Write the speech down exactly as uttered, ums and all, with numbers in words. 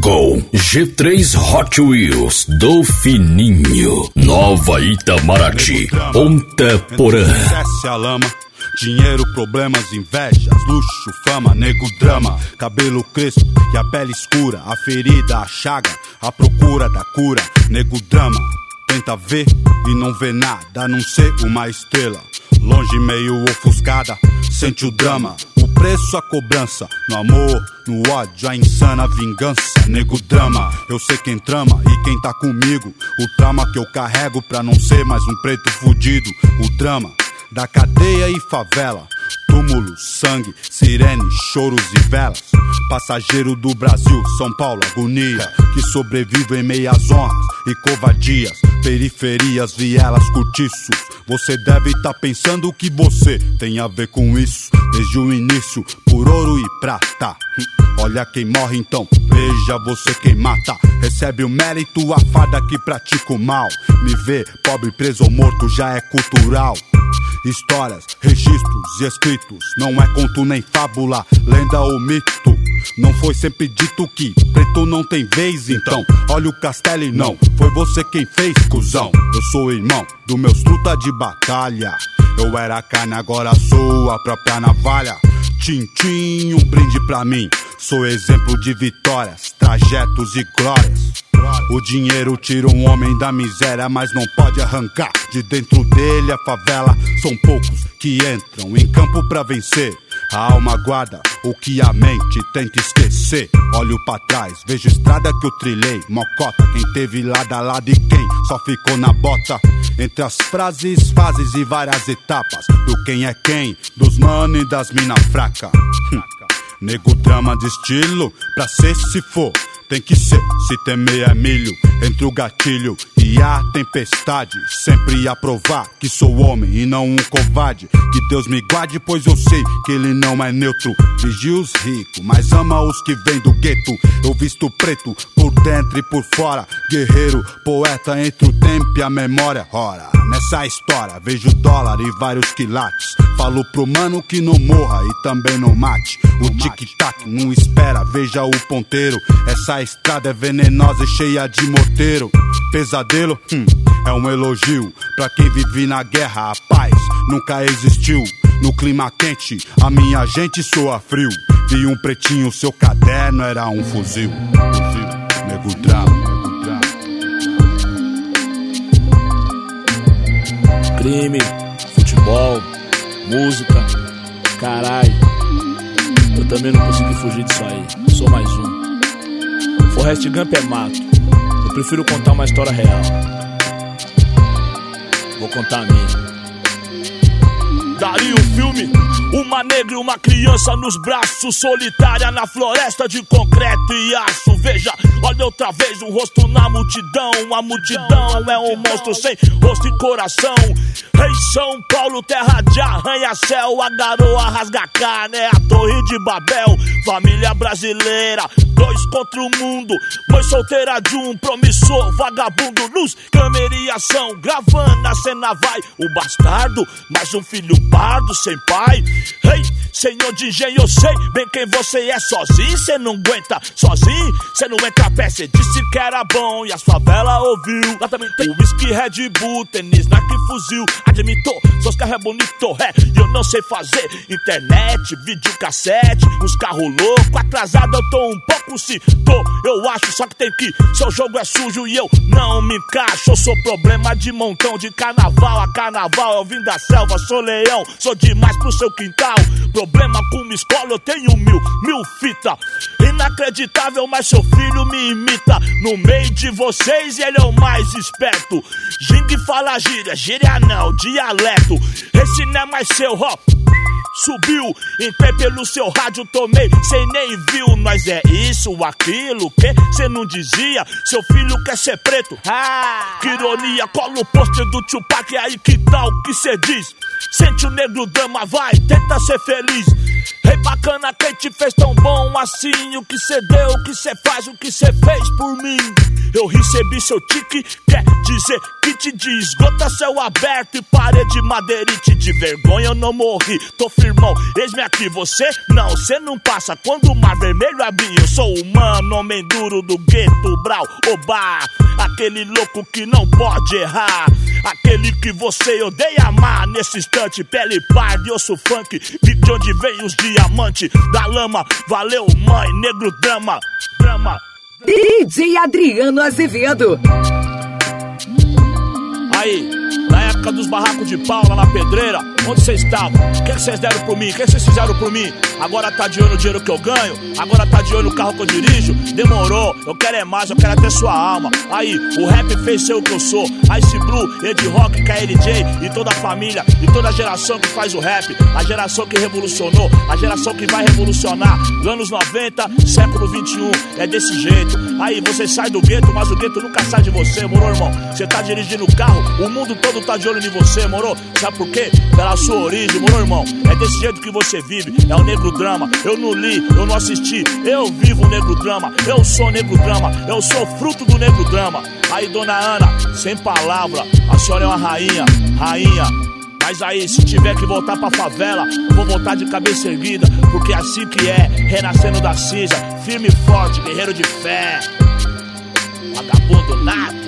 chegou G três Hot Wheels do Fininho, Nova Itamaraty, Ponta Porã. Desce a lama, dinheiro, problemas, invejas, luxo, fama, nego, drama, cabelo crespo e a pele escura, a ferida, a chaga, a procura da cura, nego, drama. Tenta ver e não vê nada, a não ser uma estrela, longe meio ofuscada, sente o drama. O preço, a cobrança, no amor, no ódio, a insana vingança, nego, drama. Eu sei quem trama e quem tá comigo, o trauma que eu carrego pra não ser mais um preto fudido. O drama da cadeia e favela, túmulo, sangue, sirene, choros e velas. Passageiro do Brasil, São Paulo, agonia, que sobrevive em meias honras e covardias, periferias, vielas, cortiços. Você deve tá pensando que você tem a ver com isso, desde o início, por ouro e prata. Olha quem morre então, veja você quem mata. Recebe o mérito, a farda que pratica o mal. Me ver pobre, preso ou morto já é cultural. Histórias, registros e escritos, não é conto nem fábula, lenda ou mito. Não foi sempre dito que preto não tem vez, então olha o castelo e não foi você quem fez, cuzão. Eu sou irmão do meus truta de batalha. Eu era carne, agora sou a própria navalha. Tintim, um brinde pra mim. Sou exemplo de vitórias, trajetos e glórias. O dinheiro tira um homem da miséria, mas não pode arrancar de dentro dele a favela. São poucos que entram em campo pra vencer. A alma guarda o que a mente tenta esquecer. Olho pra trás, vejo estrada que eu trilhei. Mocota, quem teve lado a lado e quem só ficou na bota. Entre as frases, fases e várias etapas, do quem é quem, dos mano e das mina fraca. Nego, drama de estilo, pra ser se for tem que ser, se temer é milho. Entre o gatilho e a tempestade, sempre a provar que sou homem e não um covarde. Que Deus me guarde, pois eu sei que ele não é neutro. Vigia os ricos, mas ama os que vêm do gueto. Eu visto preto, por dentro e por fora. Guerreiro, poeta entre o tempo e a memória. Ora, nessa história vejo dólar e vários quilates. Falo pro mano que não morra e também não mate. O tic-tac não espera, veja o ponteiro. Essa estrada é venenosa e cheia de morteiro. Pesadelo, hum, é um elogio pra quem vive na guerra. A paz nunca existiu. No clima quente, a minha gente soa frio. Vi um pretinho, seu caderno era um fuzil. Fuzil, nego, drama. Crime, futebol, música, caralho. Eu também não consegui fugir disso aí, sou mais um. Forrest Gump é mato, eu prefiro contar uma história real. Vou contar a minha. Daria o filme, uma negra e uma criança nos braços, solitária na floresta de concreto e aço. Veja, olha outra vez um rosto na multidão. A multidão é um monstro sem rosto e coração. Rei São Paulo, terra de arranha-céu. A garoa rasga carne, é a torre de Babel. Família brasileira, dois contra o mundo. Mãe solteira de um promissor vagabundo. Luz, câmera e ação, gravando a cena vai. O bastardo, mais um filho pardo sem pai. Ei, hey, senhor de engenho, eu sei bem quem você é. Sozinho cê não aguenta, sozinho cê não entra a pé. Cê disse que era bom e as favelas ouviu. Lá também tem whisky, Red Bull, tênis, Nike, fuzil. Admitou, seus carros é bonito, é, e eu não sei fazer internet, videocassete, uns carros loucos. Atrasado eu tô um pouco, se tô, eu acho, só que tem que, seu jogo é sujo e eu não me encaixo. Eu sou problema de montão, de carnaval a carnaval. Eu vim da selva, sou leão, sou demais pro seu quintal. Problema com uma escola, eu tenho mil, mil fita. Inacreditável, mas seu filho me imita. No meio de vocês ele é o mais esperto. Gingue fala gíria, gíria não, dialeto. Esse não é mais seu, ó. Subiu, entrei pelo seu rádio, tomei, cê nem viu. Nós é isso, aquilo, que cê não dizia. Seu filho quer ser preto, ah, que ironia. Cola o pôster do Tupac, aí que tal que cê diz? Sente o negro drama, vai, tenta ser feliz. Rei bacana, quem te fez tão bom assim? O que cê deu, o que cê faz, o que cê fez por mim? eu recebi seu tique, quer dizer que te desgota céu aberto e parede madeirite. De vergonha eu não morri, tô firmão, eis-me aqui. Você não, cê não passa quando o mar vermelho abrir. Eu sou humano, homem duro do gueto, brau, obá, aquele louco que não pode errar, aquele que você odeia amar. Nesse instante, pele parda e osso funk, vi de onde vem os diamantes da lama. Valeu, mãe, negro drama, drama. D J Adriano Azevedo. Aí, na época dos barracos de pau lá na pedreira, onde vocês estavam? O que vocês deram por mim? O que vocês fizeram por mim? Agora tá de olho no dinheiro que eu ganho? Agora tá de olho no carro que eu dirijo? Demorou, eu quero é mais, eu quero até sua alma. Aí, o rap fez ser o que eu sou. Ice Blue, Ed Rock, K L J e toda a família e toda a geração que faz o rap. A geração que revolucionou, a geração que vai revolucionar. Anos noventa, século vinte e um, é desse jeito. Aí, você sai do gueto, mas o gueto nunca sai de você, moro, irmão? Você tá dirigindo o carro, o mundo todo tá de olho em você, moro? Sabe por quê? Pela sua origem, moro, irmão? É desse jeito que você vive, é o negro drama. Eu não li, eu não assisti, eu vivo o negro drama. Eu sou negro drama, eu sou fruto do negro drama. Aí, dona Ana, sem palavra, a senhora é uma rainha, rainha. Mas aí, se tiver que voltar pra favela, vou voltar de cabeça erguida, porque é assim que é, renascendo da cinza, firme e forte, guerreiro de fé. Vagabundo nada.